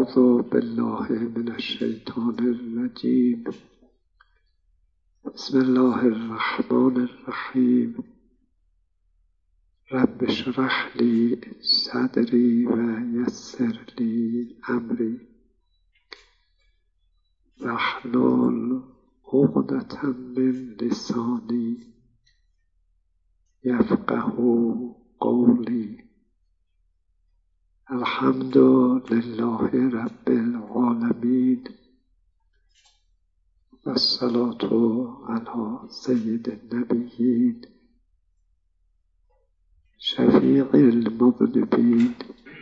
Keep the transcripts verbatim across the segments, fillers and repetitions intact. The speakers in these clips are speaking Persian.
اعوذ بالله من الشیطان الرجیم. بسم الله الرحمن الرحیم. رب اشرح لی صدری و یسر لی امری واحلل عقدة من لسانی یفقهوا قولی. الحمد لله رب العالمین و الصلاة علی سید النبیین شفیع المذنبین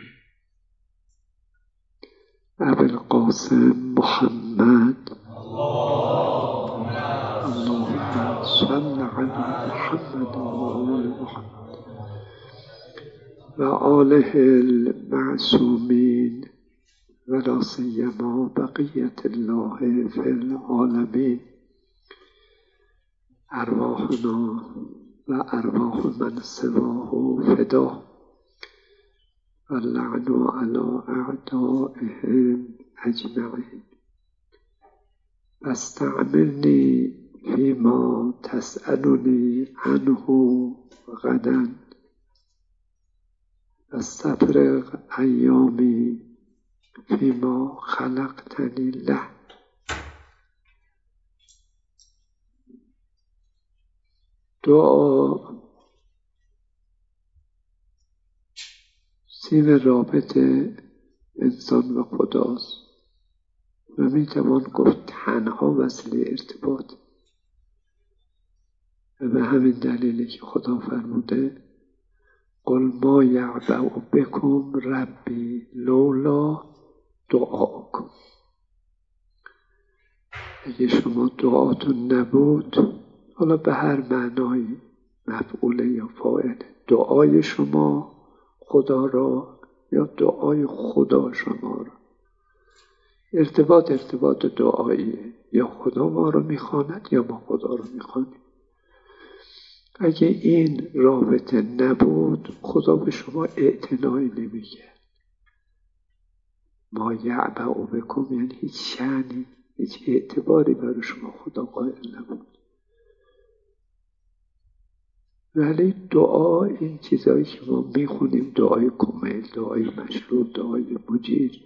ابی القاسم محمد اللهم صل علی محمد و آل محمد و آله المعصومین و لا سیما بقیت الله فی العالمین. ارواحنا و ارواح من سواه فدا و اللعن علی اعدائهم اجمعین. واستعملنی فیما تسألنی عنه غدا واستفرغ ایامی فیما خلقتنی له. دعا سیم رابطه انسان و خداست و میتوان گفت تنها وسیله ارتباط، و به همین دلیلی که خدا فرموده قل ما یعبأ بکم ربی لولا دعاکم. اگه شما دعاتون نبود، حالا به هر معنایی مفعول یا فاعل، دعای شما خدا را یا دعای خدا شما را، ارتباط ارتباط دعاییه، یا خدا ما رو میخواند یا ما خدا رو میخوانیم. اگه این رابطه نبود خدا به شما اعتنایی نمیکرد. ما یعبأ بکم یعنی هیچ شأنی، هیچ اعتباری برای شما خدا قائل نبود. ولی دعا، این چیزایی که ما میخونیم، دعای کمیل، دعای مشروط، دعای مجیر،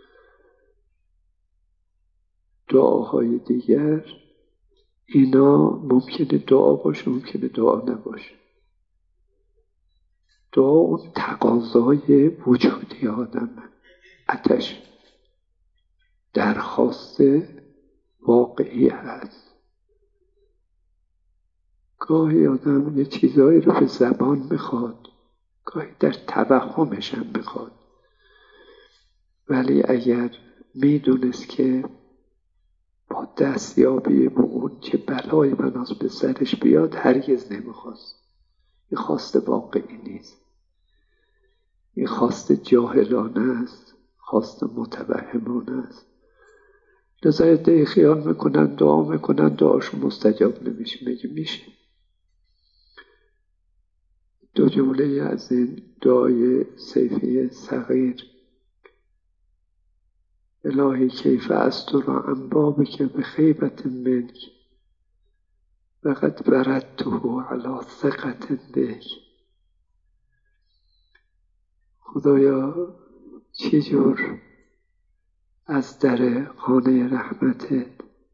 دعاهای دیگر، اینا ممکنه دعا باشه، ممکنه دعا نباشه. دعا اون تقاضای وجودی آدمه، آتش درخواست واقعی هست. گاهی آدم یه چیزایی رو به زبان میخواد، گاهی در توهمش هم میخواد، ولی اگر میدونست که با دستیابی به اون چه بلای مناس به سرش بیاد، هرگز نمیخواست. این خواست واقعی نیست، این خواست جاهلانه است، خواست متوهمانه است. لذا عده‌ای خیال میکنن دعا میکنن دعاشون مستجاب نمیشه. میگه میشه. دو جمله از این دعای سیفی صغیر: الهی کیف استر عن بابک بخیبة منک وقد بردته علی ثقة بک. خدایا چجور از در خانه رحمتت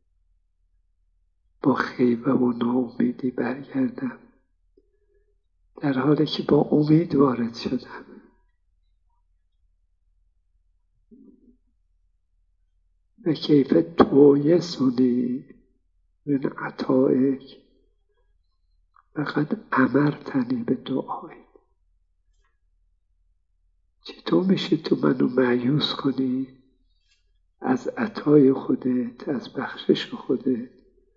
با خیبه و ناامیدی برگردم، در حالی که با امید وارد شدم. و کیف تویسنی من عطایک وقد امرتنی به دعای. چطور میشه تو منو مایوس کنی از عطای خودت، از بخشش خودت،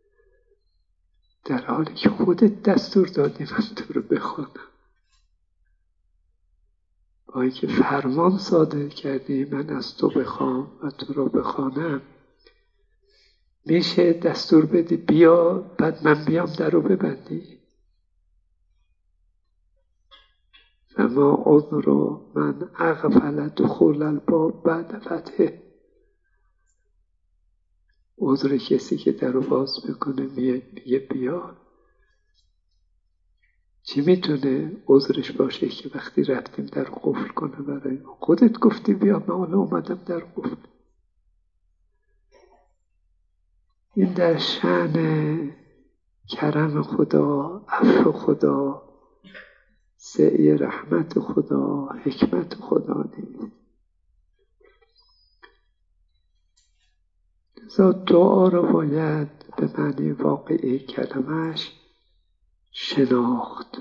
در حالی که خودت دستور دادی من تو رو بخوانم، با اینکه فرمان صادر کردی من از تو بخوام و تو رو بخوانم. میشه دستور بدی بیا، بعد من بیام در رو ببندی؟ فما عذر من اغفل دخول الباب بعد فتحه. عذر کسی که در رو باز بکنه میگه بیا. چی میتونه عذرش باشه که وقتی رفتیم در قفل کنه برای ما؟ خودت گفتی بیا، من حالا اومدم در قفل. این در شأن کرم خدا، عفو خدا، سعی رحمت خدا، حکمت خدا نیست. لذا دعا رو باید به معنی واقعی کلمش شناخت.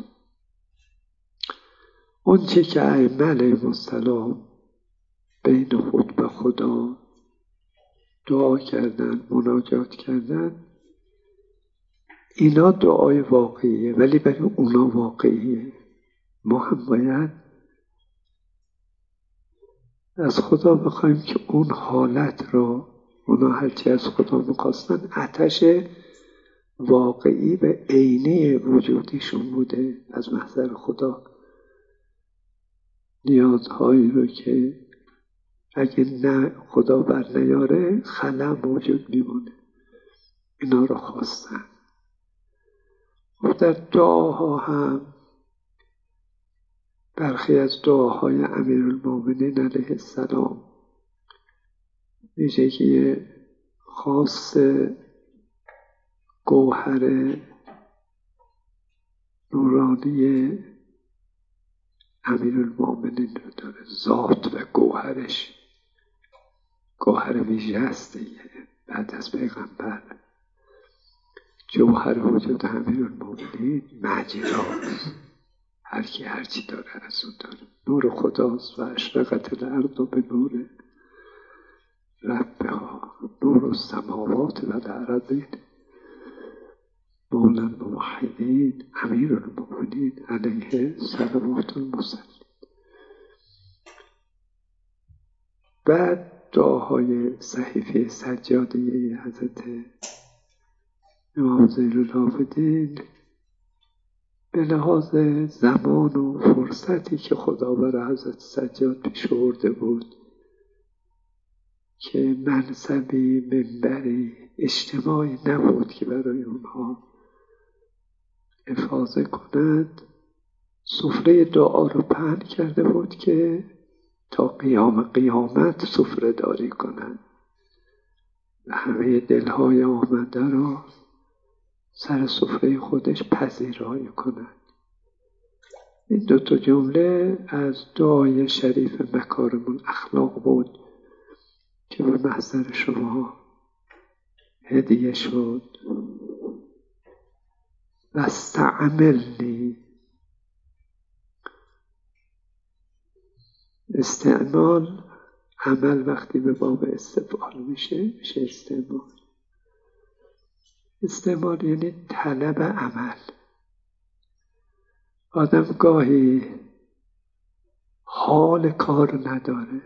اون چی که ائمه علیهم السلام بین خود به خدا دعا کردن، مناجات کردن، اینا دعای واقعیه، ولی برای اونا واقعیه. ما هم باید از خدا بخوایم که اون حالت رو، اونا هرچی از خدا میخواستن آتش واقعی و عینی وجودیشون بوده، از محضر خدا نیازهایی رو که اگه نه خدا بر نیاره خلا موجود میمونه، اینا رو خواستن. و در دعاها هم برخی از دعاهای امیرالمومنین علیه السلام ویژگی خاص گوهر نورانی امیرالمومنین رو داره. ذات و گوهرش گوهر ویژه است دیگه. بعد از پیغمبر جوهر وجود امیرالمومنین معجزات، هر کی هر چی داره از اون داره. نور خداست و اشرقت الارض به نور ربها نور السماوات و الارضین مولا الموحدین امیرالمومنین علیه صلوات المسلمین. بعد دعاهای صحیفه سجادیه حضرت امام زین العابدین به لحاظ زمان و فرصتی که خدا برای حضرت سجاد پیش آورده بود که منصبی، منبری، اجتماعی نبود که برای اونها افاضه کند، سفره دعا رو پهن کرده بود که تا قیام قیامت سفره داری کنند و همه دلهای آمده رو سر سفره خودش پذیرایی کنند. این دوتا جمله از دعای شریف مکارم الاخلاق بود که به محضر شما هدیه شد. و استعملنی، استعمال عمل وقتی به باب استفعال میشه میشه استعمال. استعمال یعنی طلب عمل. آدم گاهی حال کار نداره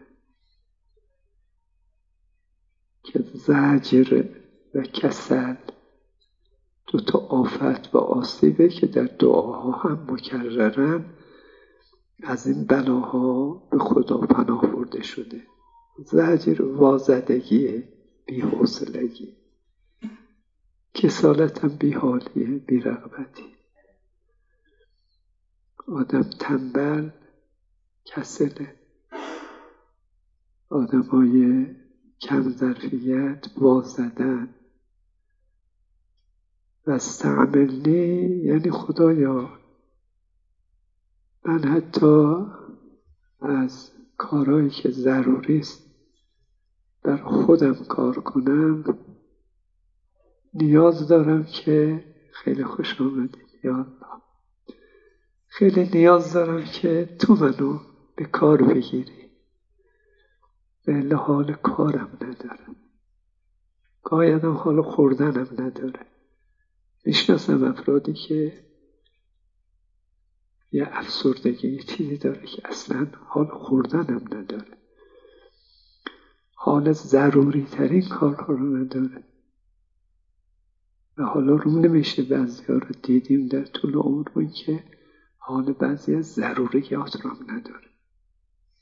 که زجر و کسل دو تا آفت و آسیبه که در دعاها هم مکررن از این بلاها به خدا پناه برده شده. زجر وازدگیه، بی‌حوصلگی، کسالت هم بی‌حالیه، بی‌رغبتی. آدم تنبل، کسله. آدم های کم ظرفیت، وازدن. و استعملنی یعنی خدایا من حتی از کارهایی که ضروری است بر خودم کار کنم نیاز دارم که خیلی خوش آمدید یا الله، خیلی نیاز دارم که تو منو به کار بگیری، به حال کارم ندارم. گاهی آدم حال خوردنم نداره. میشناسم افرادی که یه افسردگی یه چیزی داره که اصلا حال خوردنم نداره، حال ضروری ترین کارها رو نداره. و حالا رو نمیشه بعضی ها رو دیدیم در طول عمرمون که حال بعضی از ضروریات رو هم نداره.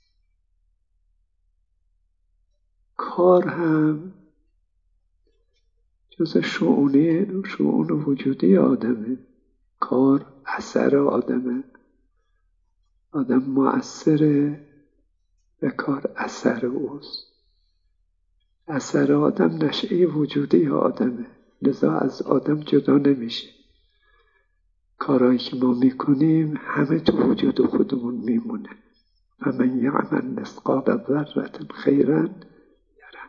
کار هم جز شؤونه شؤون وجودی آدمه. کار اثر آدمه. آدم مؤثره و کار اثر اوست. اثر آدم نشأه وجودی آدمه، لذا از آدم جدا نمیشه. کارهایی که ما میکنیم همه تو وجود خودمون میمونه. و من یعمل مثقال ذره خیرا یره.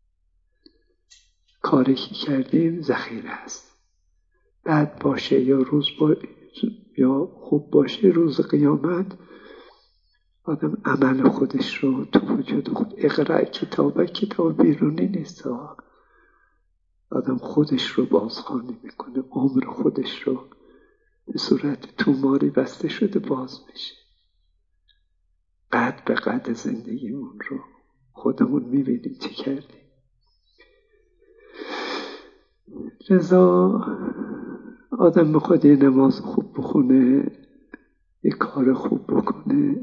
کاری که کردیم ذخیره است. بد باشه یا روز با... یا خوب باشه، روز قیامت آدم عمل خودش رو تو وجود خود اقرأ کتابه، کتاب بیرونی نیست. آدم خودش رو بازخوانی میکنه، عمر خودش رو به صورت توماری بسته شده باز میشه. قد به قد زندگیمون رو خودمون میبینیم چه کردیم. لذا آدم میخواد یه نماز خوب بخونه، یه کار خوب بکنه.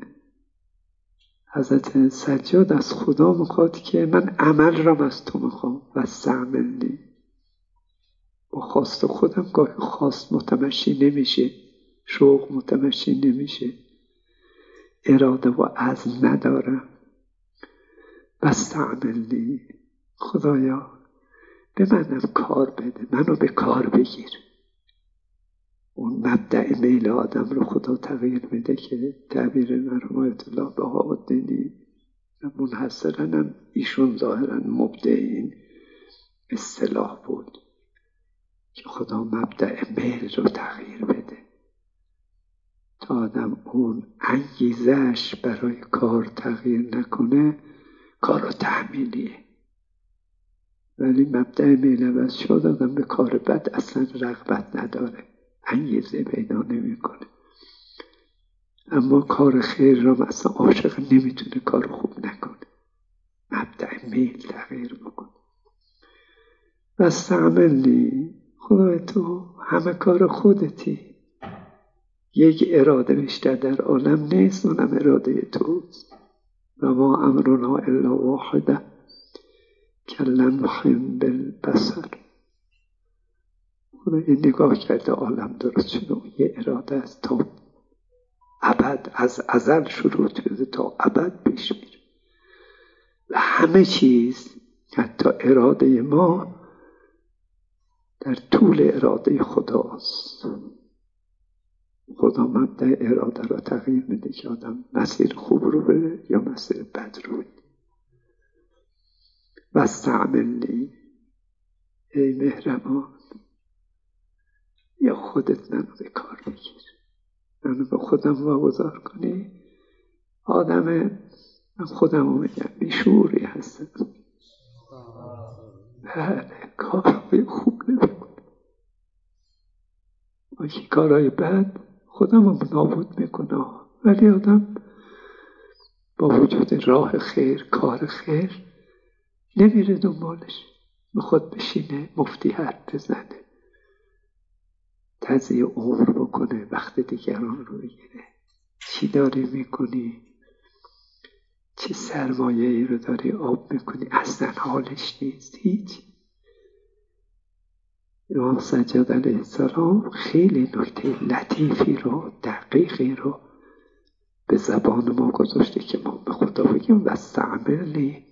حضرت سجاد از خدا میخواد که من عمل را از تو میخوام و استعملنی. با خواست خودم گاهی خواست متمشی نمیشه، شوق متمشی نمیشه، اراده و عزم ندارم. و استعملنی، خدایا به منم کار بده، منو به کار بگیر. اون مبدأ میل آدم رو خدا تغییر میده که تعبیر مرحوم آیت الله بهاءالدینی منحصراً هم ایشون ظاهراً مبدع این اصطلاح بود که خدا مبدأ میل رو تغییر بده تا آدم اون انگیزش برای کار تغییر نکنه. کار تحمیلیه، ولی مبدأ میل عوض شد آدم به کار بد اصلا رغبت نداره، انگیزه پیدا نمیکنه. اما کار خیر را مثلا عاشق نمیتونه کار خوب نکنه، مبدأ میل تغییر بکنه. و استعملنی، خدای تو همه کار خودتی، یک اراده بیشتر در عالم نیست، اونم اراده توست. و ما امرنا الا واحده کلمح بالبصر. خدا این نگاه کرده عالم درست شده، یه اراده است تا ابد، از ازل شروع شده تا ابد پیش میره و همه چیز حتی اراده ما در طول اراده خداست. خدا مبدأ اراده را تغییر میده که آدم مسیر خوب رو بره یا مسیر بد رو بره. و استعملنی، ای مهربان یا خودت منو به کار بگیر، منو به خودم واگذار کنی. آدم، من خودم رو میگم بیشعوری هستم، بله کارهای خوب نمیکنه، باکی کارهای بد خودم رو نابود میکنه. ولی آدم با وجود راه خیر، کار خیر نمیره دنبالش، میخواد بشینه مفتی حرف بزنه، تضییع عمر بکنه، وقت دیگران رو بگیره. چی داری میکنی؟ چه سرمایه ای رو داری آب میکنی؟ اصلا حالش نیست هیچ. امام سجاد علیه السلام خیلی نکته لطیفی رو، دقیقی رو به زبان ما گذاشته که ما به خدا بگیم و استعملنی.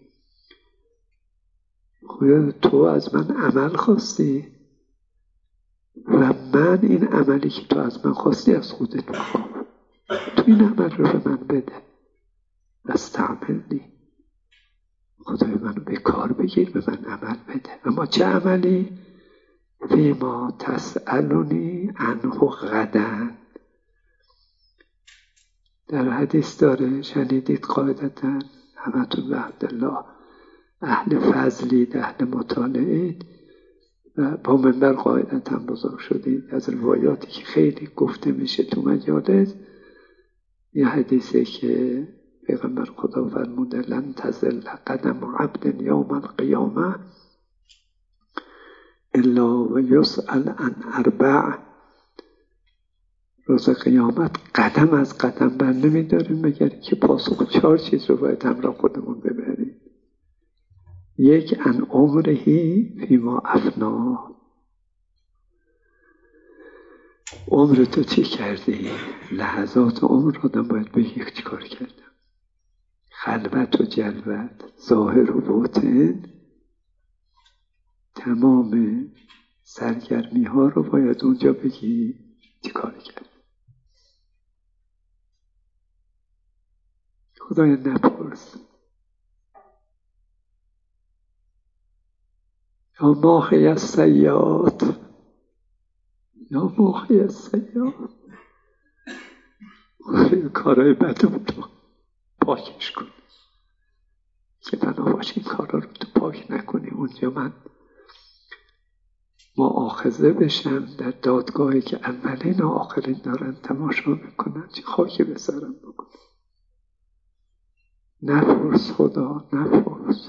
خدا تو از من عمل خواستی و من این عملی که تو از من خواستی از خودت میخوام، تو این عمل رو به من بده. استعملنی، خدای منو به کار بگیر، به من عمل بده. اما چه عملی؟ فیما تسألونی عنه غدا. در حدیث داره، شنیدید قاعدتا همتون به عبدالله اهل فضلید، اهل مطالعید و با منبر قاعدتا بزرگ شدید. از روایاتی که خیلی گفته میشه تو مجالس، یه حدیثه که پیغمبر خدا فرموده لن تزل قدم عبد یوم القیامه الا و یسأل عن اربع. روز قیامت قدم از قدم بر نمیداریم مگر که پاسخ چهار چیز رو باید همراه خودمون ببریم. یک ان عمرهی فیما افنا. عمر تو چی کردی؟ لحظات عمر آدم باید بگه چی کار کردم. خلوت و جلوت، ظاهر و باطن، تمام سرگرمی ها رو باید اونجا بگی چی کار کرد. خدای نپرس یا ماحی السیئات، یا ماحی السیئات، خیلی کارهای بدم تو پاکش کن که بنا باشه این کارا رو تو پاک نکنی. اونجا من مؤاخذه بشم در دادگاهی که اولین و آخرین دارن تماشا میکنن، چه خاکی به سرم بکنم. نپرس خدا، نپرس.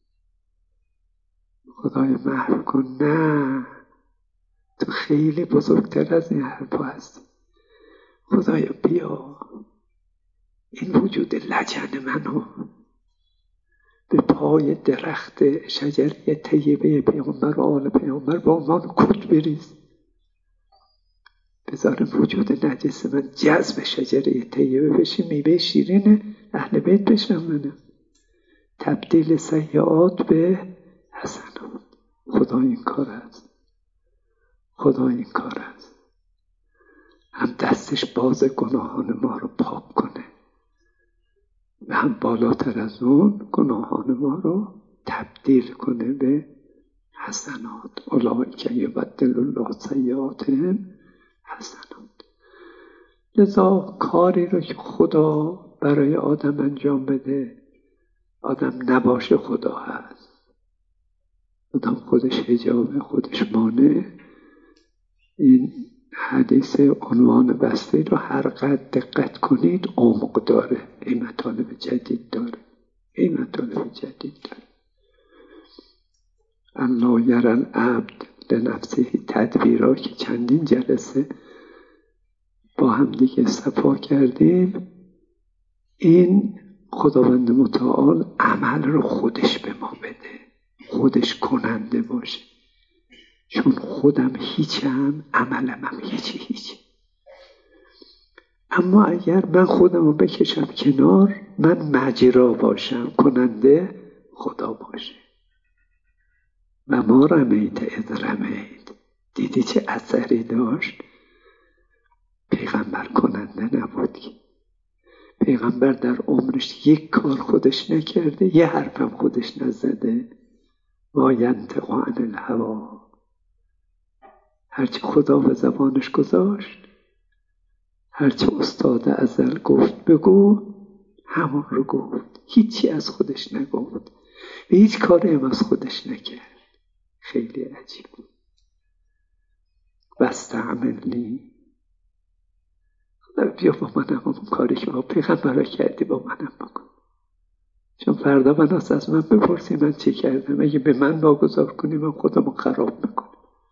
خدای محو کن. نه، تو خیلی بزرگتر از این حرفا هستی. خدایا بیا این وجود لجن منو به پای درخت شجره طیبه پیامبر و آل پیامبر با عنوان کت بریز. بذار وجود نجس من جذب شجره طیبه بشه، میوه شیرین اهل بیت بشم منم. تبدیل سیئات به حسنات. خدا این کار است. خدا این کار است. هم دستش باز گناهان ما رو پاک کنه و هم بالاتر از اون گناهان ما رو تبدیل کنه به حسنات. اولئک یبدل الله سیئاتهم حسنات. لذا کاری رو که خدا برای آدم انجام بده، آدم نباشه خدا هست. آدم خودش حجاب، خودش مانع. این حدیث عنوان بسته رو هر قدر دقت کنید عمق داره. این مطالب جدید داره. این مطالب جدید داره. الله یری العبد لنفسه تدبیرا که چندین جلسه با هم دیگه صفا کردیم. این خداوند متعال عمل رو خودش به ما بده، خودش کننده باشه. چون خودم هیچم، عملم هم هیچی هیچی. اما اگر من خودم رو بکشم کنار، من مجرا باشم، کننده خدا باشه. و ما رمیت اذ رمیت. دیدی چه اثری داشت؟ پیغمبر کننده نبود. پیغمبر در عمرش یک کار خودش نکرده، یه حرفم خودش نزده. ما ینطق عن الهوی. هرچی خدا به زبانش گذاشت، هرچی استاد ازل گفت بگو، همون رو گفت. هیچی از خودش نگفت و هیچ کاری هم از خودش نکرد. خیلی عجیب بود. واستعملنی. خدا بیا با منم همون کاری که با پیغمبر کردی با منم بکن. چون فردا من از من بپرسی من چی کردم. اگه به من واگذار کنی من خودمو خراب میکنم.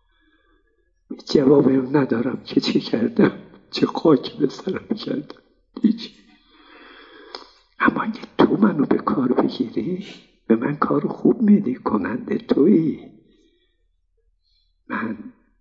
جوابی ندارم که چی کردم، چه خاکی به سرم کردم. هیچ. اما اگه تو منو به کار بگیری، به من کار خوب میدی، کننده تویی. من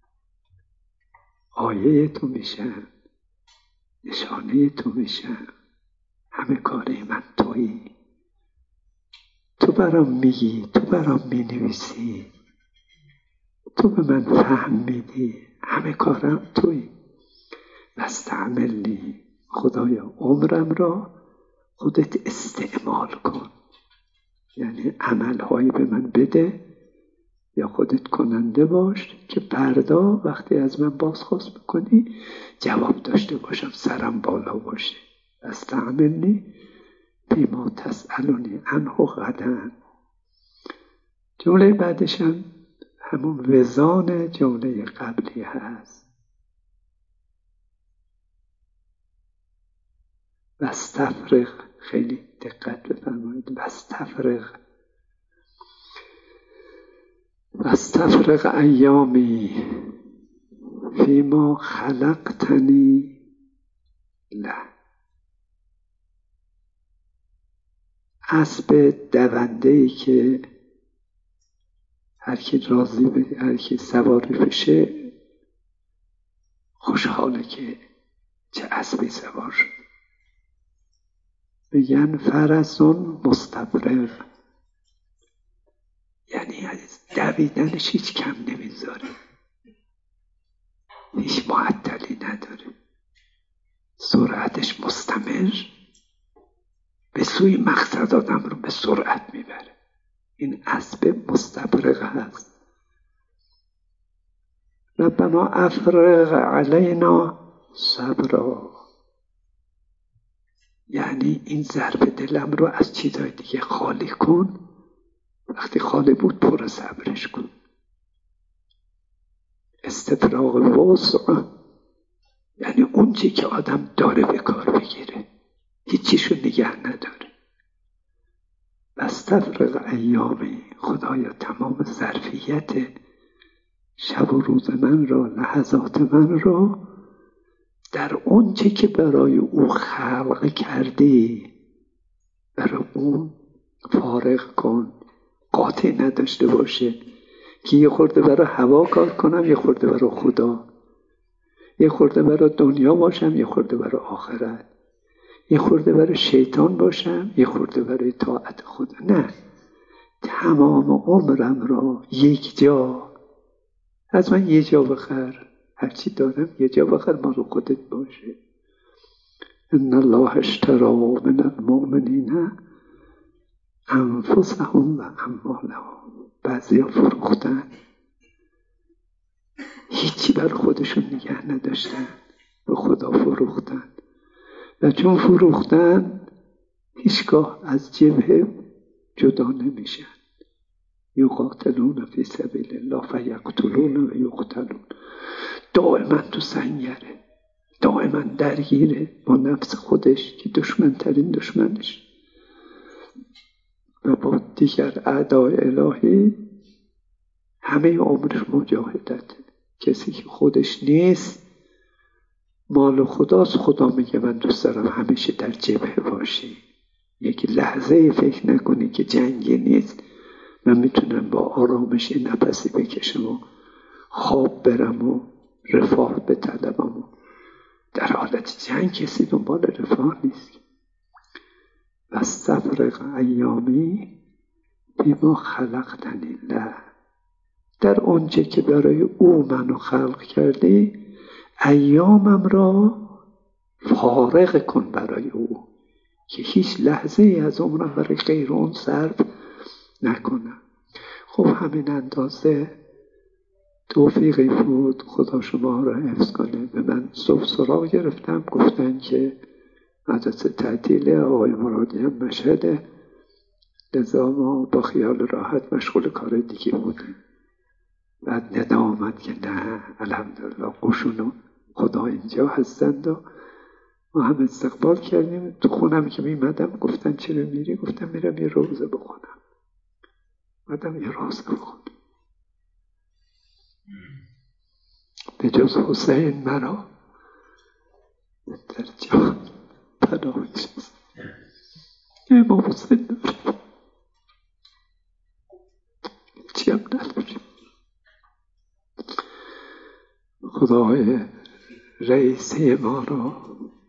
آیه تو میشم، نشانه تو میشم. همه کاره من تویی. تو برام میگی، تو برام مینویسی، تو به من فهم میدی. همه کارم تویی. واستعملنی. خدایا عمرم را خودت استعمال کن. یعنی عملهایی به من بده یا خودت کننده باش که فردا وقتی از من بازخواست بکنی جواب داشته باشم، سرم بالا باشه. واستعملنی فیما تسألنی عنه غدا. جمله بعدش هم همون وزان جمله قبلی هست. واستفرغ. خیلی دقت بفرمایید. واستفرغ. واستفرغ ایامی فیما خلقتنی له. اسب دونده‌ای که هر کی راضی به هر کی سواری بشه خوشحاله که چه اسبی سوار شد. میگن فرسون مستبرق، یعنی از دویدنش هیچ کم نمیذاره، هیچ معطلی نداره، سرعتش مستمر به سوی مقصد آدم رو به سرعت میبره. این اسب مستبرق هست. ربنا افرغ علینا صبرا، یعنی این ضرب دلم رو از چیزهای دیگه خالی کن، وقتی خالی بود پر صبرش کن. استفراغ وسع یعنی اون چی که آدم داره به کار بگیره، هیچیشو نگه نداره. استفرغ ایامی، خدایا تمام ظرفیت شب و روز من را، لحظات من را در اون چی که برای او خلق کردی برای اون فارغ کن، قاطع نداشته باشه که یه خورده برای هوا کار کنم، یه خورده برای خدا، یه خورده برای دنیا باشم، یه خورده برای آخرت، یه خورده برای شیطان باشم، یه خورده برای طاعت خدا. نه، تمام عمرم را یک جا، از من یه جا بخر، هرچی دارم یه جا بخر، مال خودت باشه. ان الله اشتری من المؤمنین انفسهم و اموالهم. بعضیا فروختن، هیچی بر خودشون نگه نداشتن، به خدا فروختن و چون فروختن هیچگاه از جبهه جدا نمیشن. یقاتلون فی سبیل الله فیقتلون و یقتلون. دائما تو سنگره، دائما درگیره با نفس خودش که دشمن ترین دشمنش و با دیگر اعدای الهی همه عمرش مجاهدت. کسی که خودش نیست مال خداست. خدا میگه من دوست دارم همیشه در جبهه باشی، یک لحظه فکر نکنی که جنگی نیست، من میتونم با آرامش نفسی بکشم و خواب برم و رفاه بطلبم و در حالت جنگ کسی دنبال رفاه نیست. و استفرغ ایامی بما خلقتنی له، در آنچه که برای او منو خلق کردی ایامم را فارغ کن برای او، که هیچ لحظه ای از عمرم برای غیر اون صرف نکنم. خب همین اندازه توفیقی بود، خدا شما را حفظ کنه. به من صبح سراغ گرفتم، گفتن که مدرسه تعطیل آقای مرادی هم مشهده، لذا ما با خیال راحت مشغول کار دیگه بودیم. بعد ندا آمد که نه الحمدلله قشون خدا اینجا هستند و ما هم استقبال کردیم. تو خونم که میمدم گفتن چرا میری؟ گفتم میرم یه روزه بخونم. مدام یه روزه بخونم. به جز حسین مرا در جان پناه چیست. امام حسین داریم، چی هم نداریم. خدای رئیسی ما را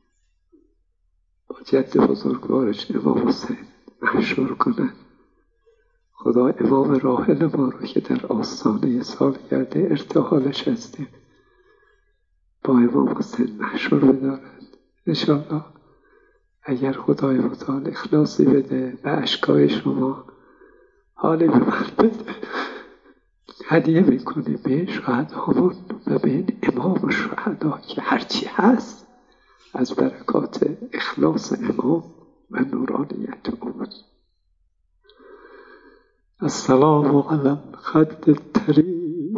با جد بزرگوارش امام حسین محشور کنند. خدا امام راحل ما رو که در آستانه سالگرد ارتحالش هستیم با امام حسین محشور بدارد. انشاءالله اگر خدای متعال اخلاصی بده به اشکای شما حالی به من بده، هدیه میکنیم به شهدامون و به این امام شهدا که هرچی هست از برکات اخلاص امام و نورانیت او. السلام علی الخد الطریب.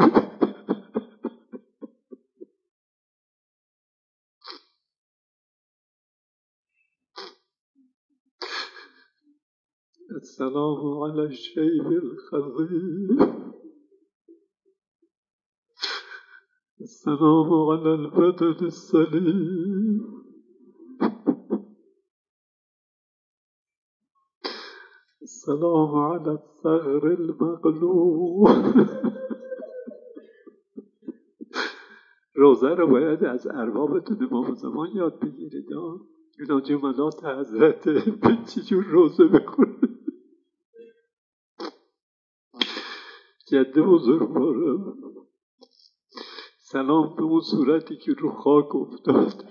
السلام علی الشیب الخضیب. السلام علی البدن السلیم. السلام علی الثغر المغلوب. روزه رو باید از اربابتون امام زمان یاد بگیرید. اینا جملات حضرت به چی جور روزه بخونه. جده بزرگوارم، سلام به اون صورتی که رو خاک افتاد.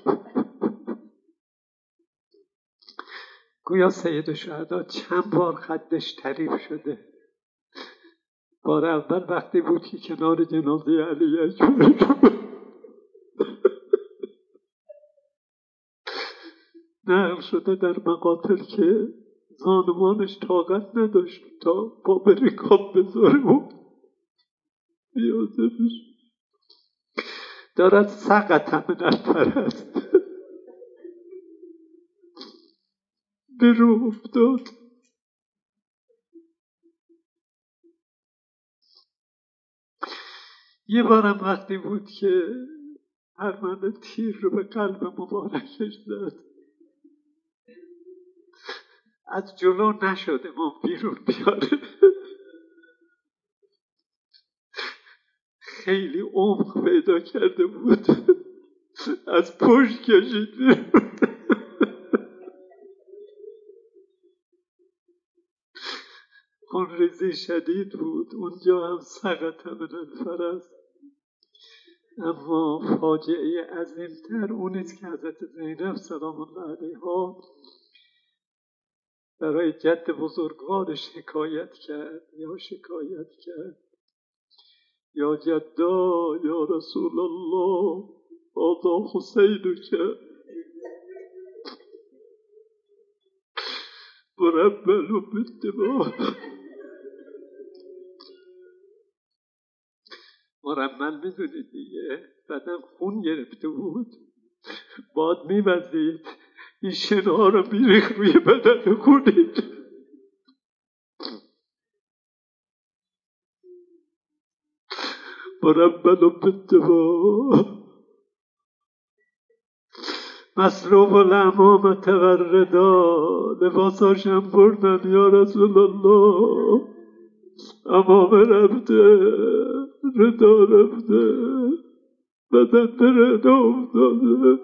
گویا سید شهدا چند بار خدش طریف شده. بار اول وقتی بود که کنار جنازه علی اکبر نقل شده در مقاتل که زانوانش طاقت نداشت تا پا به رکاب بذاره و بیازه بشه. دارد سقط من الفرس، به رو افتاد. یه بارم وقتی بود که هرمند تیر رو به قلب مبارکش زد، از جلو نشد امام بیرون بیاره، خیلی عمق پیدا کرده بود، از پشت کشید بیرون. خونریزی شدید بود اونجا، هم سقط من الفرس. اما فاجعه عظیمتر اونیست که حضرت زینب سلام الله علیها برای جد بزرگوارش حکایت کرد یا شکایت کرد: یا جدا یا رسول الله هذا حسینک مرمل بالدماء. مرمل میدونید دیگه، بدن خون گرفته بود، باد میوزید، این شنها رو میریخ روی بدن خونید. مرمل بالدماء. مسلوب الامامة و الردا، لباساشم بردن یا رسول الله، امام رفته، ردا رفته، بدن به ردا افتاده.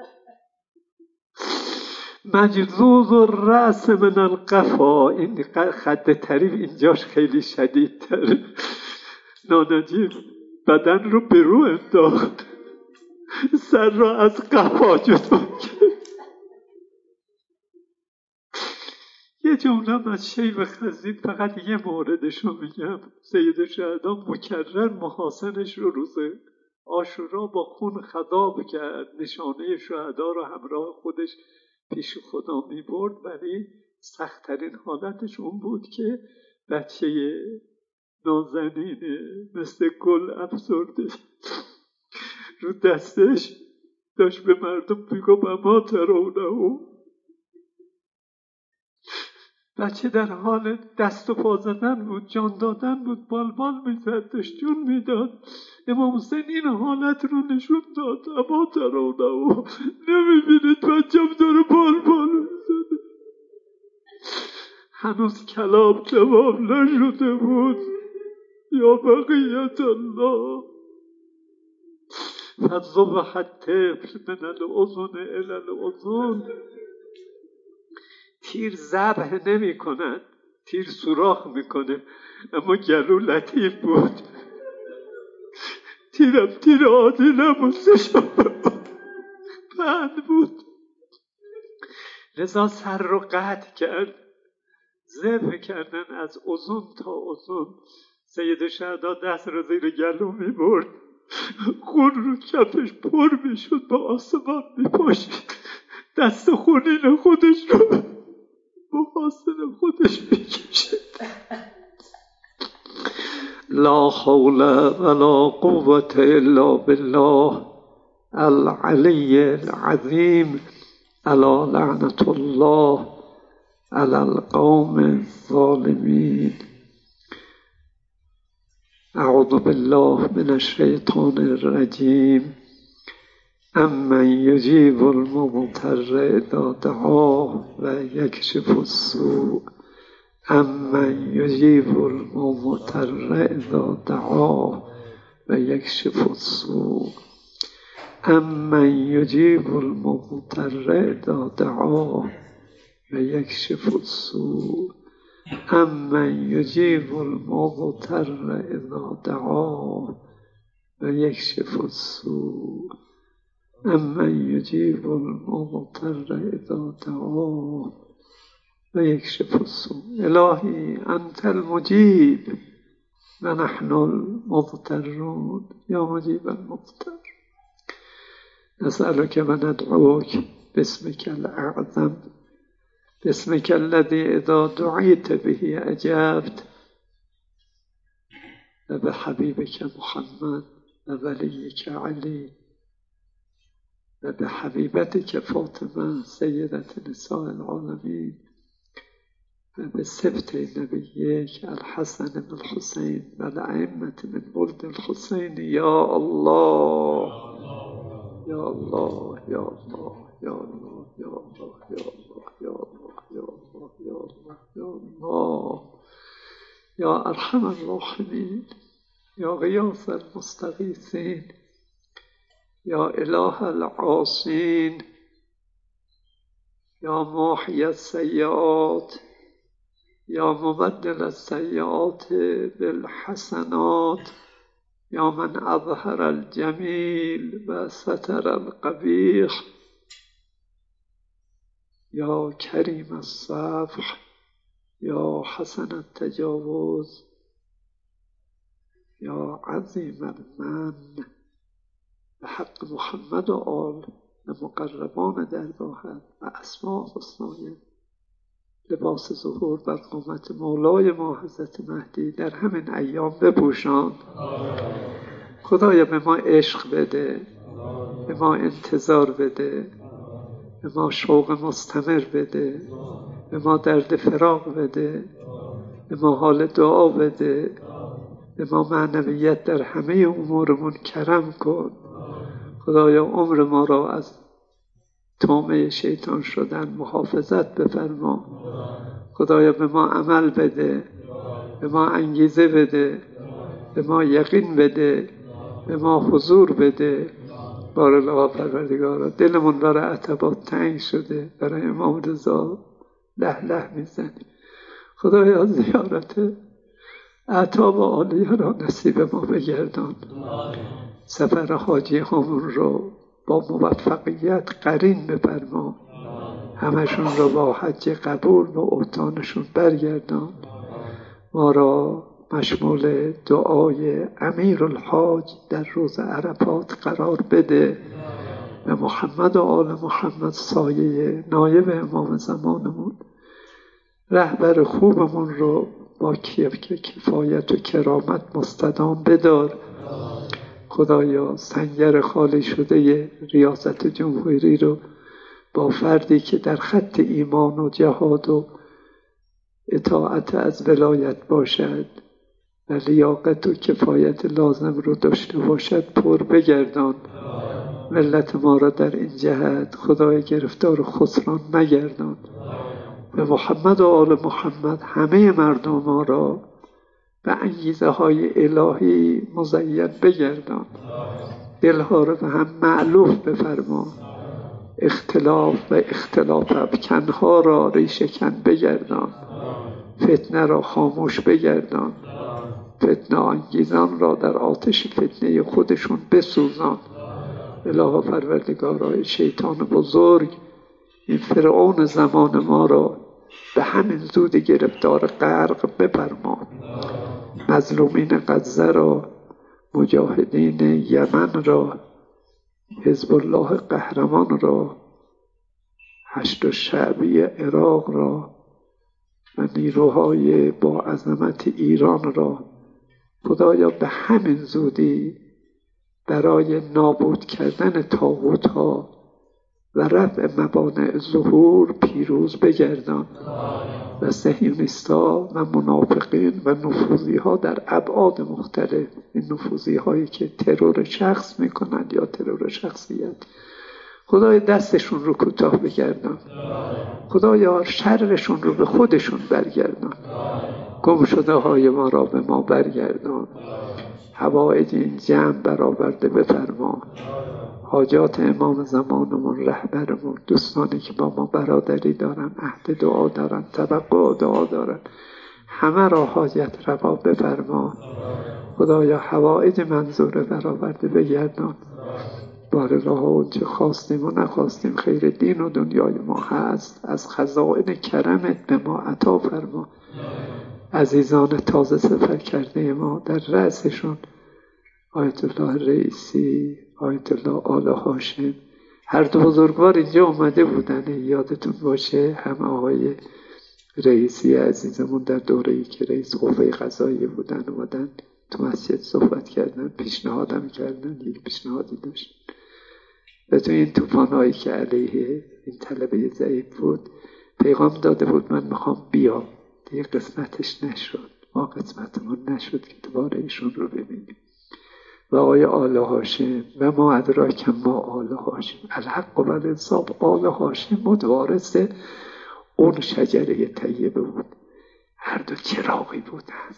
مجزوز الرأس من القفا. این خد طریف اینجاش خیلی شدیدتر. نانجیب بدن رو به رو انداخت، سر را از قفا جدا کرد. یه جمله از شیخ خزید، فقط یه موردش رو میگم. سید شهدا مکرر محاسنش رو روز عاشورا با خون خضاب کرد، نشانه شهدا رو همراه خودش پیش خدا میبرد، ولی سخت‌ترین حالتش اون بود که بچه نازنینه مثل گل افسرده رو دستش داشت به مردم میگفت اما ترونه. بچه در حال دست و پا زدن بود، جان دادن بود، بال بال میزد، داشت جون میداد. امام حسین این حالت رو نشون داد: اما ترونه، نمیبینید بچم داره بال بال میزده. هنوز کلام جواب نشده بود. یا بقیت الله فالذبح الطفل من الاذن الی الاذن. تیر ذبح نمی کند، تیر سوراخ میکنه، اما گلو لطیف بود. تیرم تیر عادی نبود، پهن بود. لذا سر رو قطع کرد، ذبح کردن از اذن تا اذن. سید شهدا دست رو زیر گلو می برد، خون رو کفش پر می شد، با آسمان می پاشید، دست خونین خودش رو با حاصل خودش می کشید. لا حول ولا قوة الا بالله العلی العظیم. الا لعنة الله علی القوم الظالمین. اعوذ بالله من الشیطان الرجیم. امن یجیب المضطر اذا دعاه و یکشف السوء امن یجیب المضطر اذا دعاه و یکشف السوء امن یجیب المضطر اذا دعاه و یکشف السوء امن یجیب المضطر اذا دعاه و یکشف السوء امن یجیب المضطر اذا دعاه و یکشف السوء. الهی انت المجیب و نحن المضطرون یا مجیب المضطر. نسألك و ندعوك باسمك الأعظم باسمك الذي إذا دعيت به أجابت و بحبيبك محمد و وليك علي و بحبيبتك فاطمة سيدة نساء العالمين و بسبط نبيك الحسن بن الحسين و الأئمة من ولد الحسين يا الله يا الله يا الله يا الله يا الله يا الله يا الله يا الله يا الله يا الله يا أرحم الراحمين يا غياث المستغيثين يا إله العاصين يا محيي السيئات يا مبدل السيئات بالحسنات يا من أظهر الجميل وستر القبيح يا كريم الصفح يا حسن التجاوز يا عظيم المن بحق محمد و آل و مقربان درگاهت و اسماء حسنای لباس ظهور بر قامت مولای ما حضرت مهدی در همین ایام بپوشان. خدایا به ما عشق بده، به ما انتظار بده، به ما شوق مستمر بده، به ما درد فراق بده، به ما حال دعا بده، به ما معنویت در همه امورمون کرم کن. خدایا عمر ما را از طامع شیطان شدن محافظت بفرما. خدایا به ما عمل بده، به ما انگیزه بده، به ما یقین بده، به ما حضور بده. بار الله پروردگارا دلمون برای عتبات تنگ شده، برای امام رضا له له میزنی. خدایا زیارت عطا و عالیه را نصیب ما بگردان. سفر حاجی همون رو با موفقیت قرین بفرما. همشون رو با حج قبول و اوطانشون برگردان. ما را مشمول دعای امیر الحاج در روز عرفات قرار بده و محمد و آل محمد سایه نایب امام زمانمون رهبر خوبمون رو با کیف که کفایت و کرامت مستدام بدار. خدایا سنگر خالی شده ریاست جمهوری رو با فردی که در خط ایمان و جهاد و اطاعت از ولایت باشد و لیاقت و کفایت لازم رو داشته باشد پر بگردان. ملت ما را در این جهت خدای گرفتار خسران مگردان. و محمد و آل محمد همه مردم ما را به انگیزه های الهی مزین بگردان. دلها را به هم مألوف بفرما. اختلاف و اختلاف افکنها را ریشه کن بگردان. فتنه را خاموش بگردان. فتنه انگیزان را در آتش فتنه خودشون بسوزان. اله پروردگارای شیطان بزرگ این فرعون زمان ما را به همین زود گرفتار غرق بفرما. مظلومین غزه را، مجاهدین یمن را، حزب الله قهرمان را، هشت شعبی عراق را و نیروهای با عظمت ایران را خدایا به همین زودی برای نابود کردن طاغوت‌ها و رفع موانع ظهور پیروز بگردان و صهیونیست‌ها و منافقین و نفوذی‌ها در ابعاد مختلف، این نفوذی‌هایی که ترور شخص می‌کنند یا ترور شخصیت، خدای دستشون رو کوتاه بگردان، خدایا شرشون رو به خودشون برگردان، گم شده های ما را به ما برگردان، حوائج این جمع برآورده بفرما، حاجات امام زمانمون، رهبرمون، دوستانی که با ما برادری دارن، عهد دعا دارن، توقع دعا دارن، همه را حاجت روا بفرما. خدایا حوائج منظوره برآورده بگردان. بارگاه اونچه خواستیم و نخواستیم خیر دین و دنیای ما هست، از خزائن کرمت به ما عطا فرما. عزیزان تازه سفر کرده ما در رأسشون آیت الله رئیسی، آیت الله آل هاشم، هر دو بزرگوار اینجا اومده بودن، یادتون باشه. هم آقای رئیسی عزیزمون در دوره‌ای که رئیس قوه قضاییه بودن اومدن تو مسجد صحبت کردن، پیشنهادم کردن، یک پیشنهادی داشت و تو این طوفان‌هایی که علیه این طلبه ضعیف بود پیغام داده بود من میخوام بیام. دیگه قسمتش نشد، ما قسمتمون نشد که دوباره ایشون رو ببینیم. و آقای آل هاشم و ما ادراک ما آل هاشم، الحق و الانصاف. آل هاشم متوارث اون شجره طیبه بود. هر دو چراغی بودن،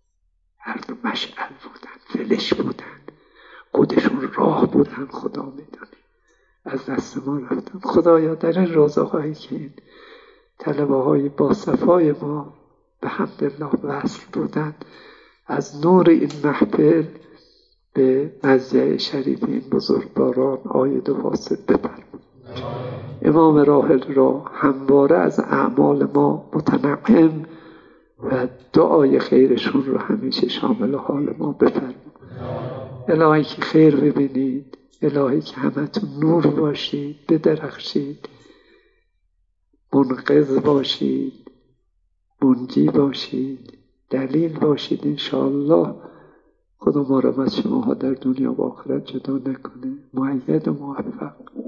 هر دو مشعل بودن، فلش بودن، خودشون راه بودن، خدا میدونه. از دست ما رفتن. خدایا در این روزه هایی که این طلبه های با صفای ما به حمدالله وصل بودن، از نور این محفل به مزرعه شریف این بزرگواران آید و واصل بفرما. امام راحل را همواره از اعمال ما متنعم و دعای خیرشون رو همیشه شامل حال ما بفرما. الهی که خیر ببینید، الهی که همتون نور باشید، بدرخشید، منقذ باشید، منجی باشید، دلیل باشید. انشاءالله خدا ما را از شماها در دنیا و آخرت جدا نکنه. مؤید و موفق.